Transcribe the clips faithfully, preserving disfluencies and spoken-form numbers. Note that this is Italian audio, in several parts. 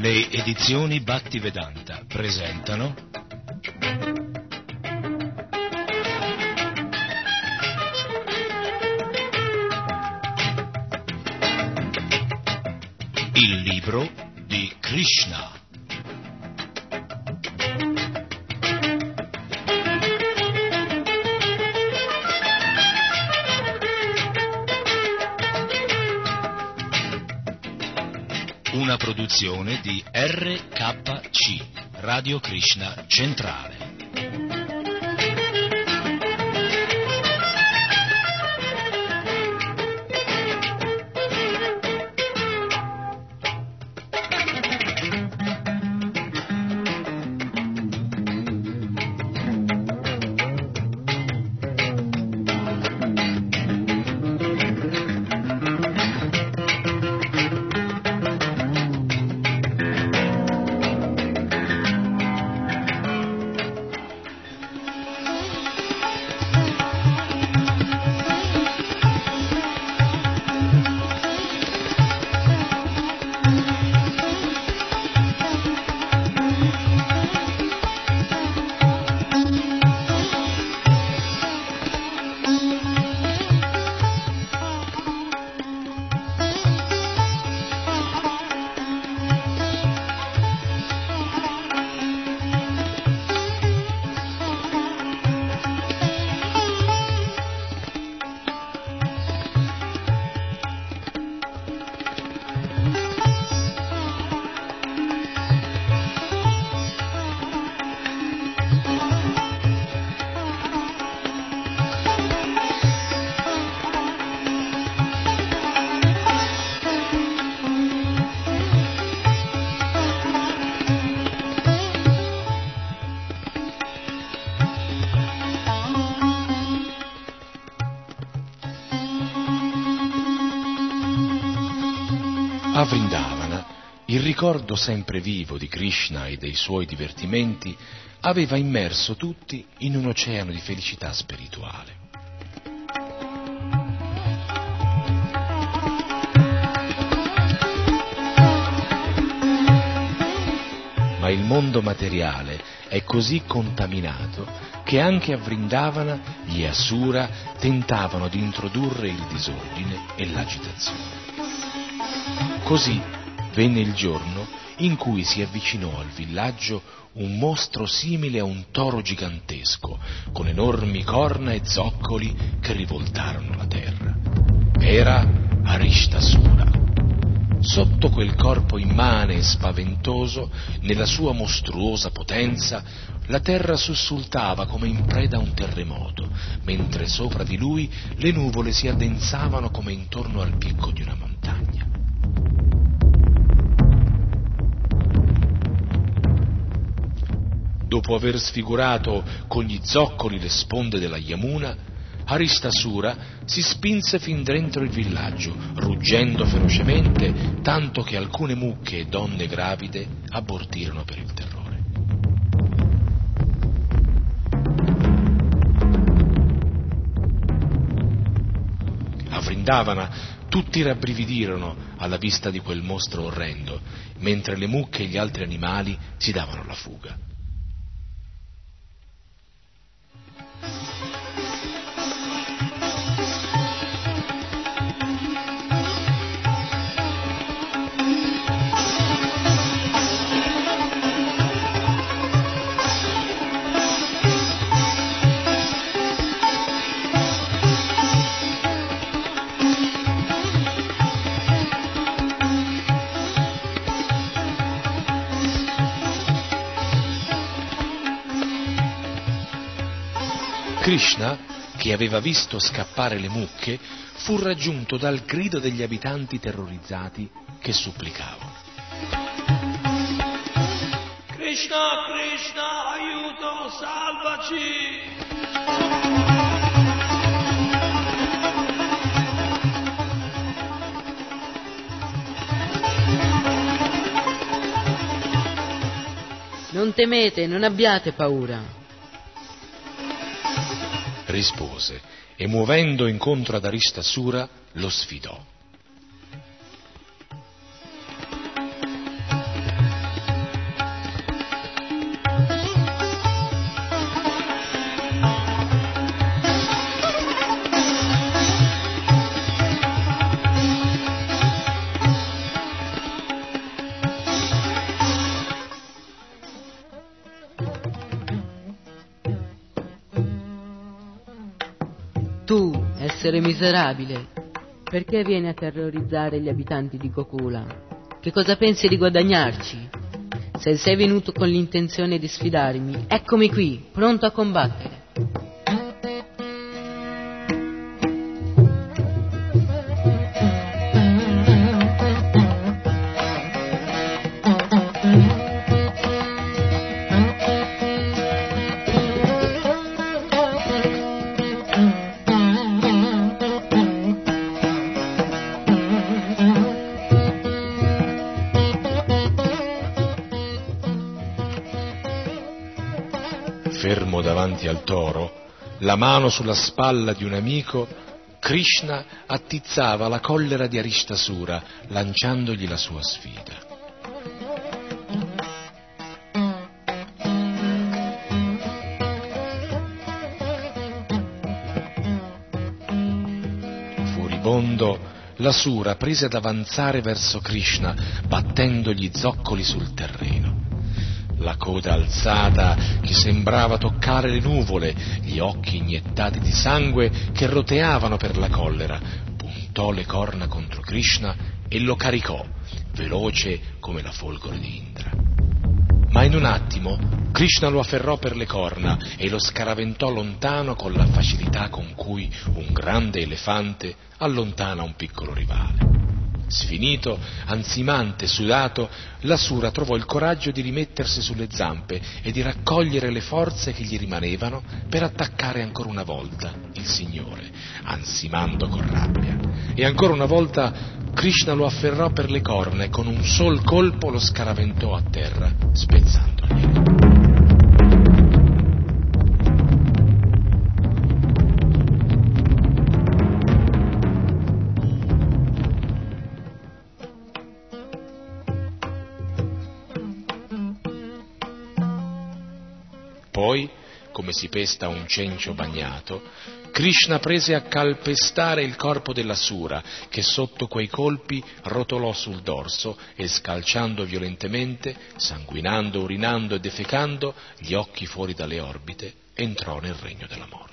Le edizioni Bhattivedanta presentano il libro di Krishna. Una produzione di R K C, Radio Krishna Centrale. A Vrindavana, il ricordo sempre vivo di Krishna e dei suoi divertimenti aveva immerso tutti in un oceano di felicità spirituale. Ma il mondo materiale è così contaminato che anche a Vrindavana gli Asura tentavano di introdurre il disordine e l'agitazione. Così venne il giorno in cui si avvicinò al villaggio un mostro simile a un toro gigantesco, con enormi corna e zoccoli che rivoltarono la terra. Era Arishtasura. Sotto quel corpo immane e spaventoso, nella sua mostruosa potenza, la terra sussultava come in preda a un terremoto, mentre sopra di lui le nuvole si addensavano come intorno al picco di una montagna. Dopo aver sfigurato con gli zoccoli le sponde della Yamuna, Arishtasura si spinse fin dentro il villaggio, ruggendo ferocemente, tanto che alcune mucche e donne gravide abortirono per il terrore. A Vrindavana tutti rabbrividirono alla vista di quel mostro orrendo, mentre le mucche e gli altri animali si davano la fuga. Krishna, che aveva visto scappare le mucche, fu raggiunto dal grido degli abitanti terrorizzati che supplicavano. Krishna, Krishna, aiuto, salvaci! Non temete, non abbiate paura. Rispose e muovendo incontro ad Arishtasura lo sfidò. Tu, essere miserabile, perché vieni a terrorizzare gli abitanti di Gokula? Che cosa pensi di guadagnarci? Se sei venuto con l'intenzione di sfidarmi, eccomi qui, pronto a combattere. Fermo davanti al toro, la mano sulla spalla di un amico, Krishna attizzava la collera di Aristasura, lanciandogli la sua sfida. Furibondo, l'Asura prese ad avanzare verso Krishna, battendo gli zoccoli sul terreno. La coda alzata che sembrava toccare le nuvole, gli occhi iniettati di sangue che roteavano per la collera, puntò le corna contro Krishna e lo caricò, veloce come la folgore di Indra. Ma in un attimo Krishna lo afferrò per le corna e lo scaraventò lontano con la facilità con cui un grande elefante allontana un piccolo rivale. Sfinito, ansimante, sudato, l'Asura trovò il coraggio di rimettersi sulle zampe e di raccogliere le forze che gli rimanevano per attaccare ancora una volta il Signore, ansimando con rabbia. E ancora una volta Krishna lo afferrò per le corna e con un sol colpo lo scaraventò a terra, spezzandogli. Poi, come si pesta un cencio bagnato, Krishna prese a calpestare il corpo dell'Asura, che sotto quei colpi rotolò sul dorso e, scalciando violentemente, sanguinando, urinando e defecando, gli occhi fuori dalle orbite, entrò nel regno della morte.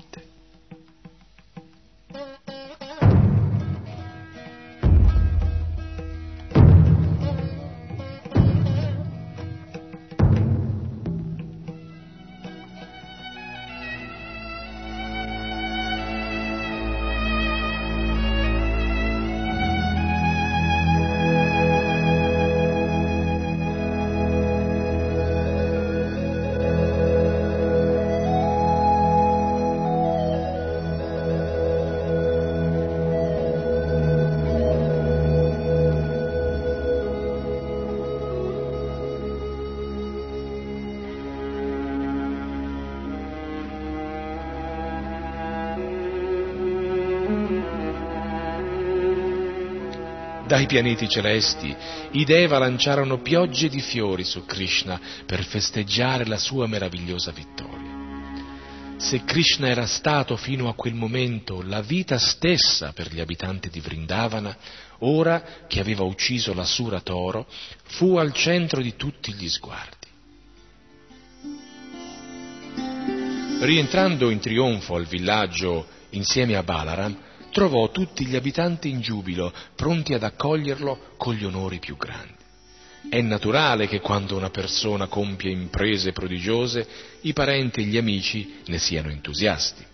Dai pianeti celesti i Deva lanciarono piogge di fiori su Krishna per festeggiare la sua meravigliosa vittoria. Se Krishna era stato fino a quel momento la vita stessa per gli abitanti di Vrindavana, ora che aveva ucciso l'Asura toro, fu al centro di tutti gli sguardi. Rientrando in trionfo al villaggio insieme a Balaram, trovò tutti gli abitanti in giubilo, pronti ad accoglierlo con gli onori più grandi. È naturale che quando una persona compie imprese prodigiose, i parenti e gli amici ne siano entusiasti.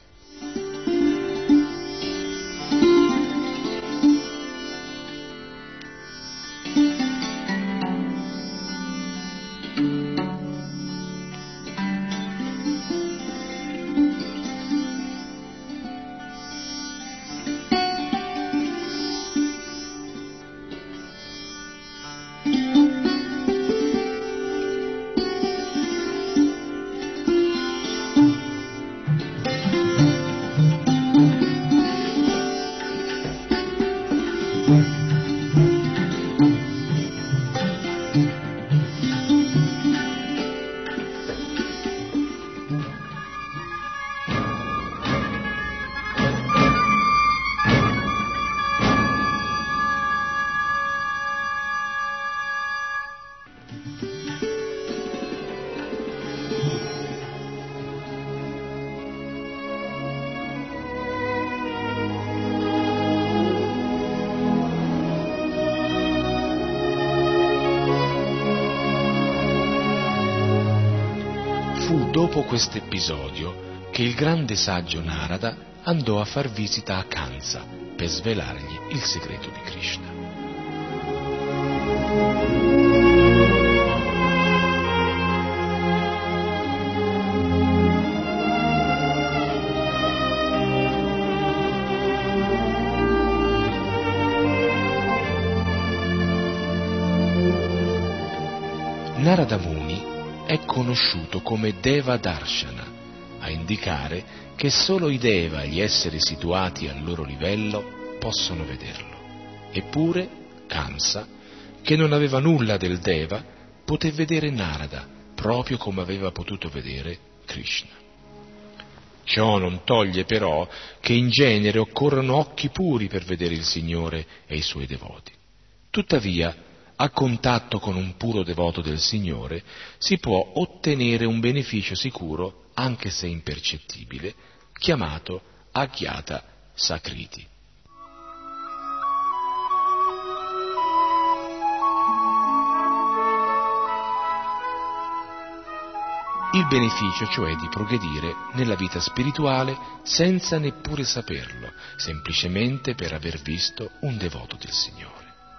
Fu dopo questo episodio che il grande saggio Narada andò a far visita a Kamsa per svelargli il segreto di Krishna. Narada Muni è conosciuto come Deva Darshana, a indicare che solo i Deva, gli esseri situati al loro livello, possono vederlo. Eppure Kamsa, che non aveva nulla del Deva, poté vedere Narada, proprio come aveva potuto vedere Krishna. Ciò non toglie però che in genere occorrono occhi puri per vedere il Signore e i Suoi devoti. Tuttavia, a contatto con un puro devoto del Signore si può ottenere un beneficio sicuro, anche se impercettibile, chiamato Agyata Sakriti. Il beneficio, cioè, di progredire nella vita spirituale senza neppure saperlo, semplicemente per aver visto un devoto del Signore.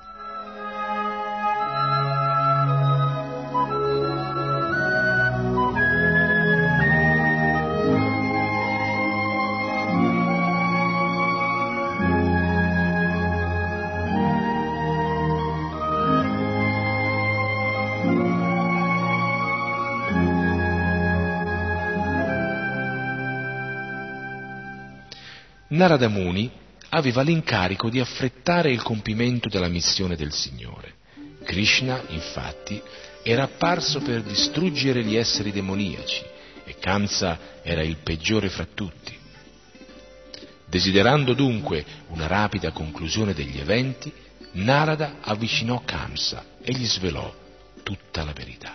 Narada Muni aveva l'incarico di affrettare il compimento della missione del Signore. Krishna, infatti, era apparso per distruggere gli esseri demoniaci e Kamsa era il peggiore fra tutti. Desiderando dunque una rapida conclusione degli eventi, Narada avvicinò Kamsa e gli svelò tutta la verità.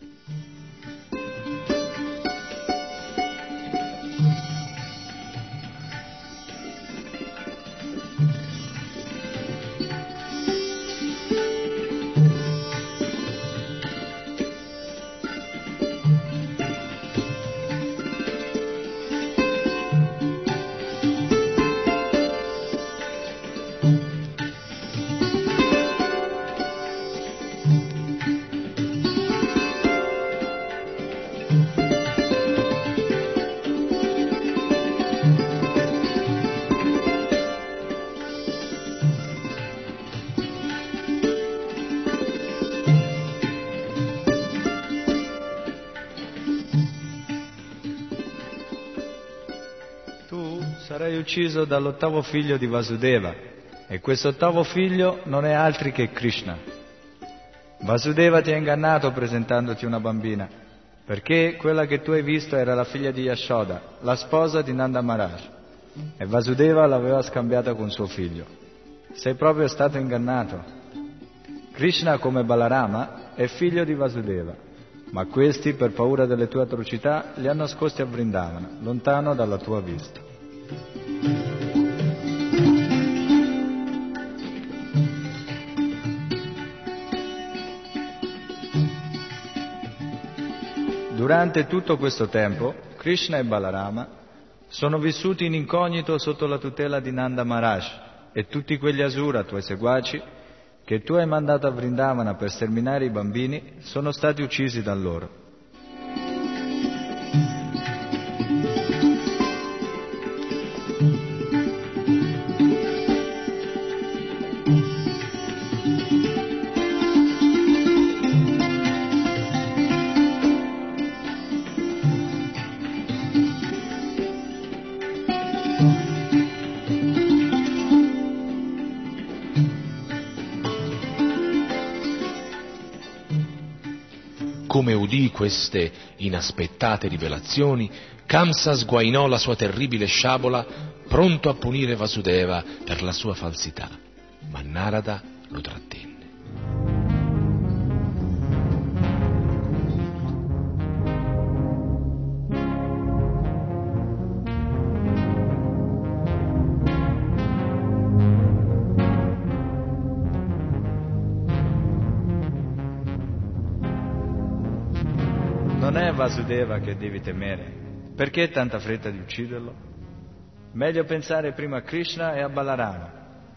Sarai ucciso dall'ottavo figlio di Vasudeva e questo ottavo figlio non è altri che Krishna. Vasudeva ti ha ingannato presentandoti una bambina, perché quella che tu hai visto era la figlia di Yashoda, la sposa di Nanda Maharaj, e Vasudeva l'aveva scambiata con suo figlio. Sei proprio stato ingannato. Krishna, come Balarama, è figlio di Vasudeva, ma questi, per paura delle tue atrocità, li ha nascosti a Vrindavana, lontano dalla tua vista. Durante tutto questo tempo, Krishna e Balarama sono vissuti in incognito sotto la tutela di Nanda Maharaj e tutti quegli asura, tuoi seguaci, che tu hai mandato a Vrindavana per sterminare i bambini, sono stati uccisi da loro. Come udì queste inaspettate rivelazioni, Kamsa sguainò la sua terribile sciabola, pronto a punire Vasudeva per la sua falsità, ma Narada lo trattenne. Vasudeva che devi temere. Perché tanta fretta di ucciderlo? Meglio pensare prima a Krishna e a Balarama.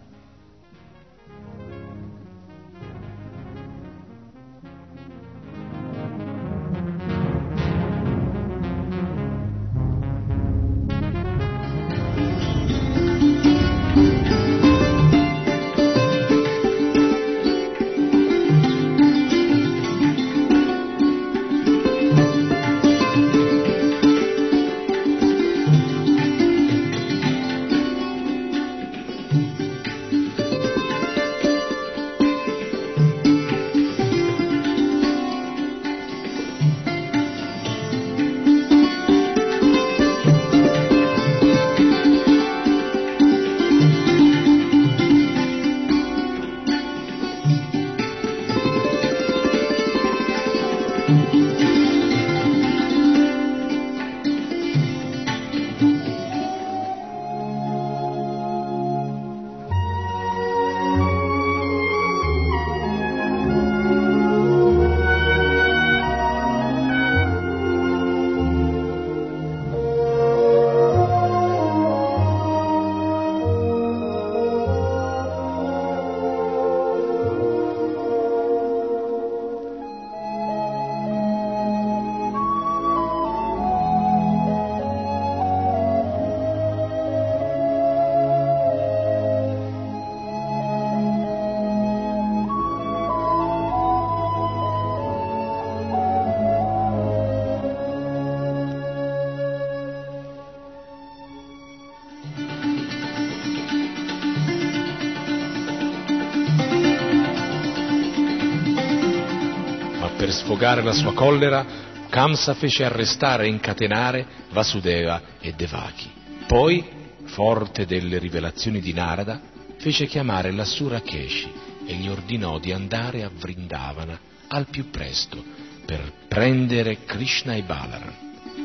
Per sfogare la sua collera, Kamsa fece arrestare e incatenare Vasudeva e Devaki. Poi, forte delle rivelazioni di Narada, fece chiamare l'Asura Keshi e gli ordinò di andare a Vrindavana al più presto per prendere Krishna e Balaram.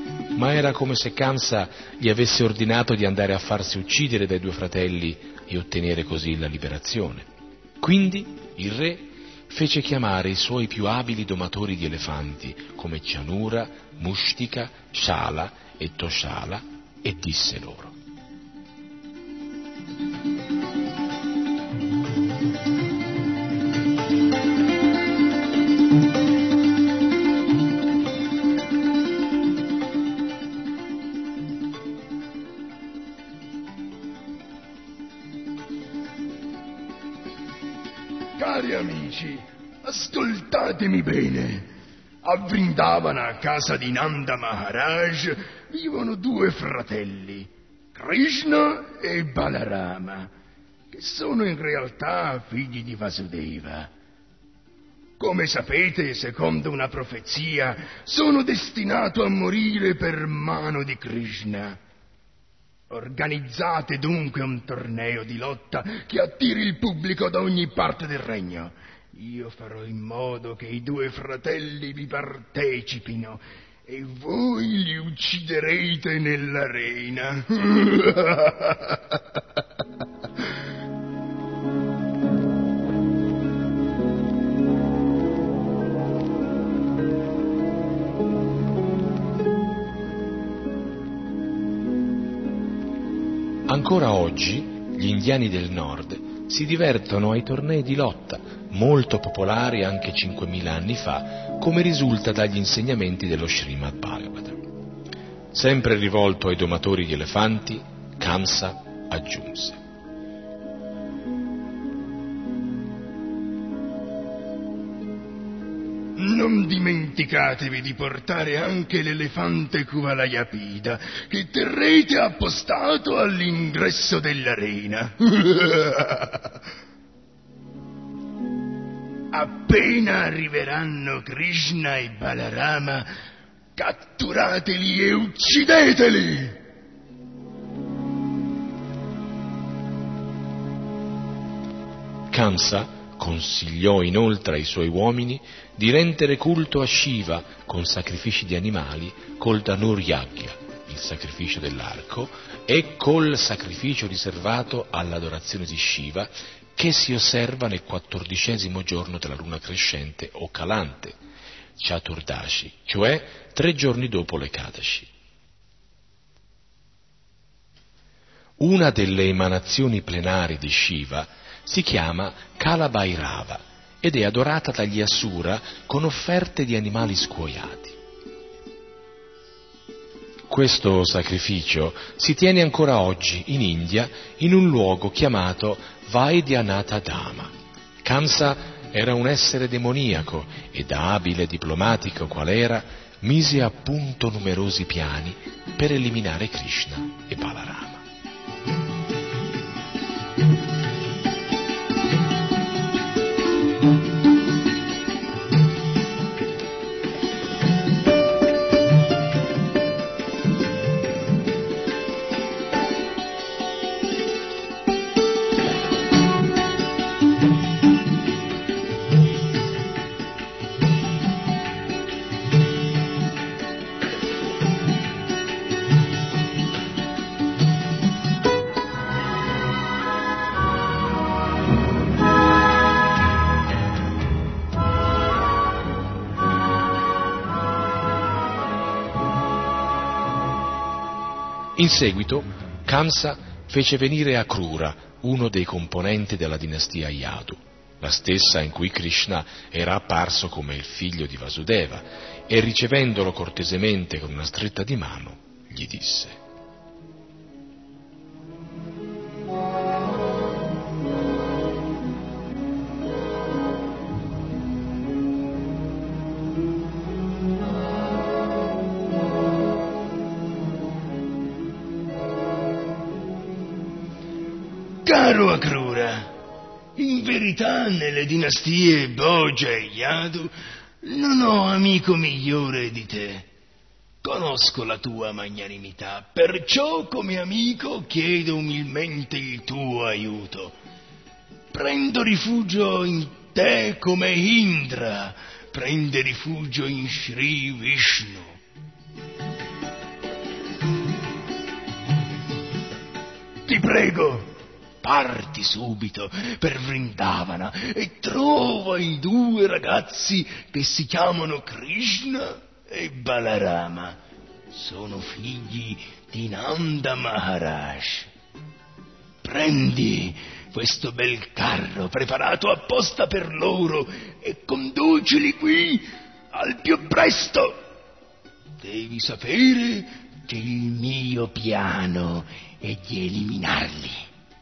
Ma era come se Kamsa gli avesse ordinato di andare a farsi uccidere dai due fratelli e ottenere così la liberazione. Quindi il re fece chiamare i suoi più abili domatori di elefanti, come Chanura, Mushtika, Shala e Toshala, e disse loro: Cari amici, ascoltatemi bene. A Vrindavana, a casa di Nanda Maharaj, vivono due fratelli, Krishna e Balarama, che sono in realtà figli di Vasudeva. Come sapete, secondo una profezia, sono destinato a morire per mano di Krishna. Organizzate dunque un torneo di lotta che attiri il pubblico da ogni parte del regno. Io farò in modo che i due fratelli vi partecipino e voi li ucciderete nell'arena. Ancora oggi gli indiani del nord si divertono ai tornei di lotta, molto popolari anche cinquemila anni fa, come risulta dagli insegnamenti dello Srimad Bhagavatam. Sempre rivolto ai domatori di elefanti, Kamsa aggiunse: non dimenticatevi di portare anche l'elefante Kuvalayapida, che terrete appostato all'ingresso dell'arena. Appena arriveranno Krishna e Balarama, catturateli e uccideteli! Kamsa consigliò inoltre ai suoi uomini di rendere culto a Shiva con sacrifici di animali, col Dhanur Yagya, il sacrificio dell'arco, e col sacrificio riservato all'adorazione di Shiva, che si osserva nel quattordicesimo giorno della luna crescente o calante. Chaturdashi, cioè tre giorni dopo l'Ekadashi. Una delle emanazioni plenari di Shiva si chiama Kalabhairava ed è adorata dagli Asura con offerte di animali scuoiati. Questo sacrificio si tiene ancora oggi in India in un luogo chiamato Vaidyanatha Dhama. Kamsa era un essere demoniaco e da abile diplomatico qual era mise a punto numerosi piani per eliminare Krishna e Balarama. In seguito, Kamsa fece venire Akrura, uno dei componenti della dinastia Yadu, la stessa in cui Krishna era apparso come il figlio di Vasudeva, e ricevendolo cortesemente con una stretta di mano, gli disse: Caro Akrura, in verità nelle dinastie Bhoja e Yadu non ho amico migliore di te. Conosco la tua magnanimità, perciò come amico chiedo umilmente il tuo aiuto. Prendo rifugio in te come Indra prende rifugio in Sri Vishnu. Ti prego, parti subito per Vrindavana e trova i due ragazzi che si chiamano Krishna e Balarama. Sono figli di Nanda Maharaj. Prendi questo bel carro preparato apposta per loro e conducili qui al più presto. Devi sapere che il mio piano è di eliminarli.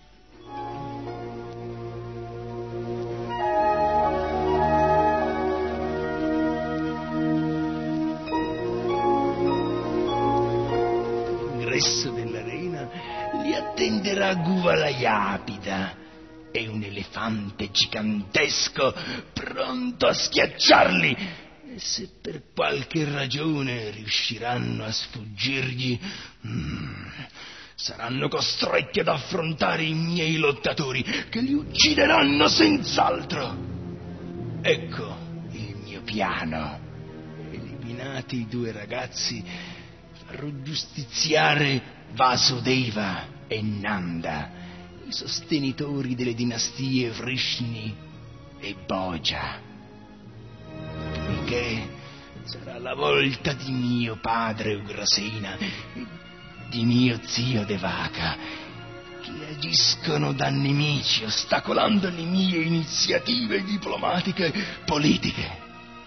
L'ingresso dell'arena li attenderà Guvalayapida. È un elefante gigantesco pronto a schiacciarli. E se per qualche ragione riusciranno a sfuggirgli, mm, saranno costretti ad affrontare i miei lottatori, che li uccideranno senz'altro. Ecco il mio piano. Eliminati i due ragazzi, farò giustiziare Vasudeva e Nanda, i sostenitori delle dinastie Vrishni e Bhoja. Poiché sarà la volta di mio padre Ugrasena e di mio zio Devaka, che agiscono da nemici, ostacolando le mie iniziative diplomatiche politiche.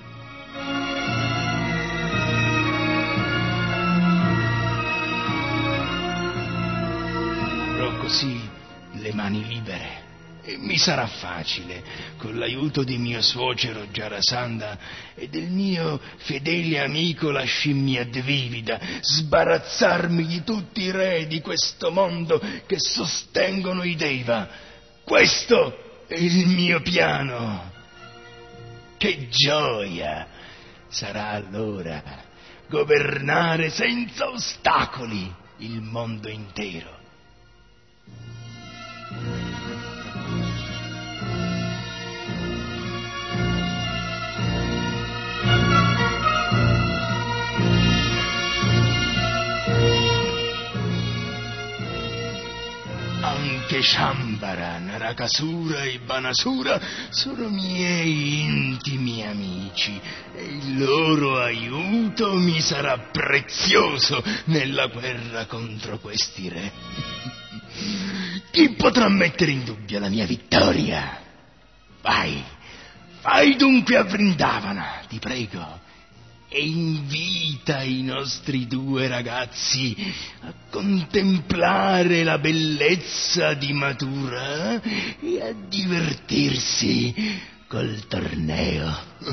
Avrò così le mani libere e mi sarà facile, con l'aiuto di mio suocero Jarasandha e del mio fedele amico la scimmia Dvivida, sbarazzarmi di tutti i re di questo mondo che sostengono i Deva. Questo è il mio piano. Che gioia sarà allora governare senza ostacoli il mondo intero. Anche Shambhala Shambhara, Narakasura e Banasura sono miei intimi amici e il loro aiuto mi sarà prezioso nella guerra contro questi re. Chi potrà mettere in dubbio la mia vittoria? Vai, vai dunque a Vrindavana, ti prego, e invita i nostri due ragazzi a contemplare la bellezza di Mathura e a divertirsi col torneo.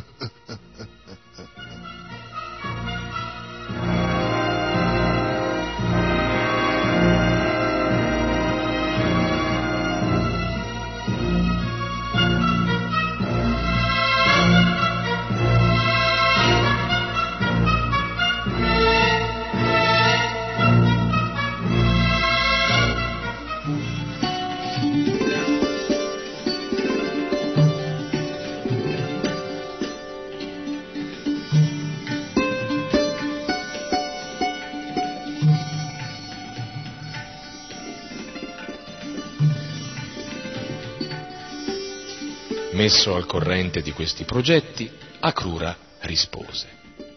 Messo al corrente di questi progetti, Akrura rispose: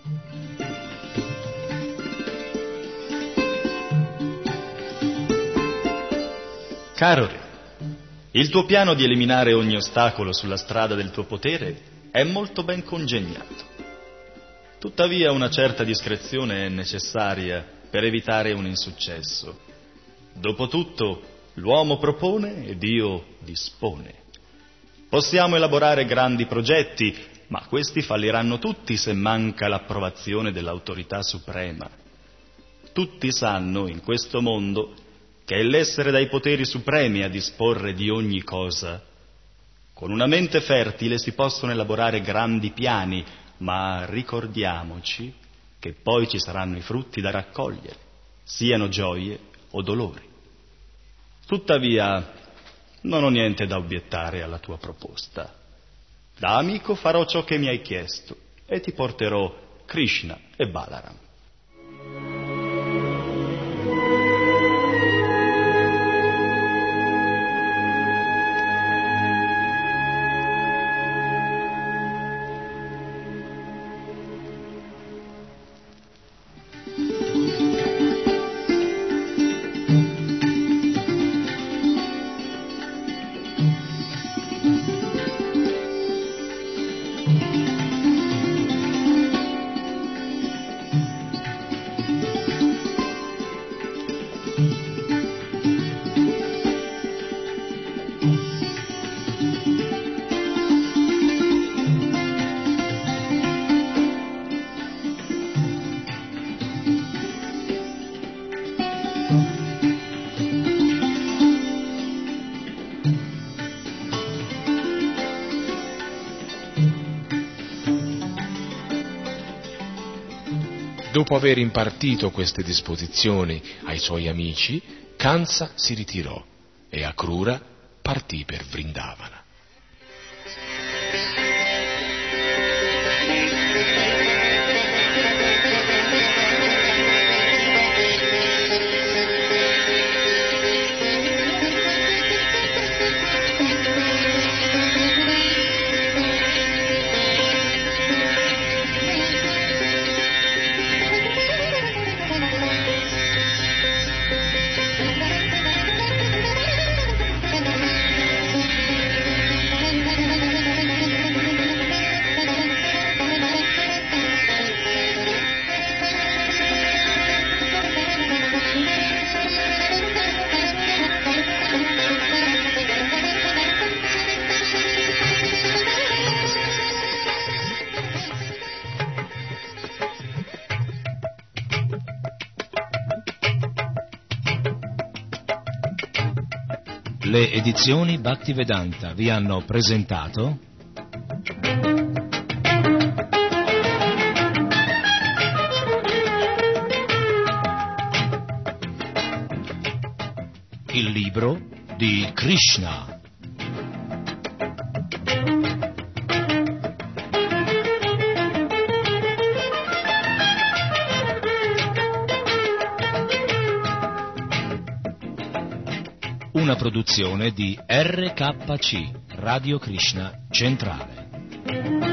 Caro re, il tuo piano di eliminare ogni ostacolo sulla strada del tuo potere è molto ben congegnato. Tuttavia una certa discrezione è necessaria per evitare un insuccesso. Dopotutto, l'uomo propone e Dio dispone. Possiamo elaborare grandi progetti, ma questi falliranno tutti se manca l'approvazione dell'autorità suprema. Tutti sanno in questo mondo che è l'essere dai poteri supremi a disporre di ogni cosa. Con una mente fertile si possono elaborare grandi piani, ma ricordiamoci che poi ci saranno i frutti da raccogliere, siano gioie o dolori. Tuttavia, non ho niente da obiettare alla tua proposta. Da amico farò ciò che mi hai chiesto e ti porterò Krishna e Balaram. Dopo aver impartito queste disposizioni ai suoi amici, Kansa si ritirò e Akrura partì per Vrindavana. Le edizioni Bhaktivedanta vi hanno presentato il libro di Krishna. una produzione di R K C, Radio Krishna Centrale.